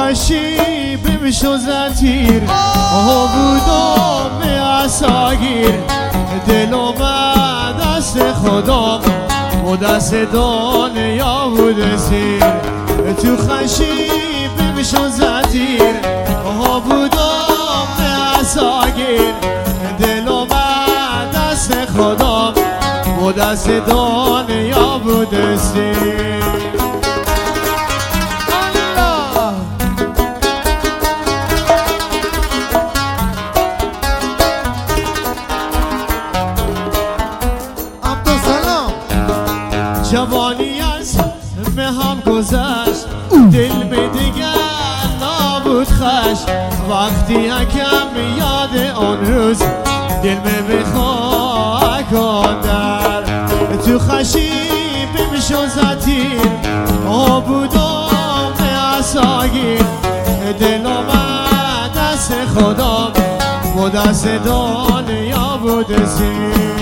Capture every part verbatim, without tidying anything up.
خشی بمیشو زتیر آها بودم اصاگیر دل اومد دست خدا و دست دنیا بود سیر تو خشی بمیشو زتیر آها بودم اصاگیر دل اومد دست خدا و دست دنیا بود سیر جوانی از مهم گذشت دل به دیگر نبود خش وقتی یکم یاد آن روز دل می بخواه کندر تو خشی بمیشو زتیر آه بودم اصاگیر دل آمد دست خدا و دست دنیا بود زیر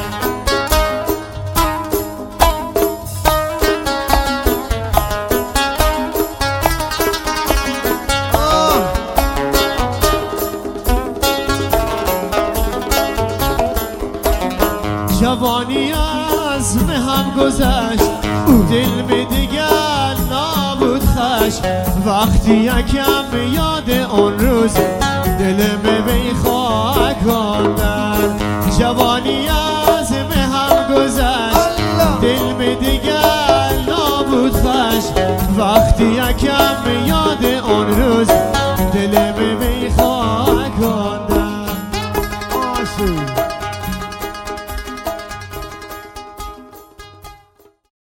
جوانی از مهم گذشت دل به دیگر نبود خش وقتی یکم یاد آن روز دل می بخواه کندن جوانی از مهم گذشت دل به دیگر نبود خش وقتی یکم یاد آن روز دل می بخواه کندن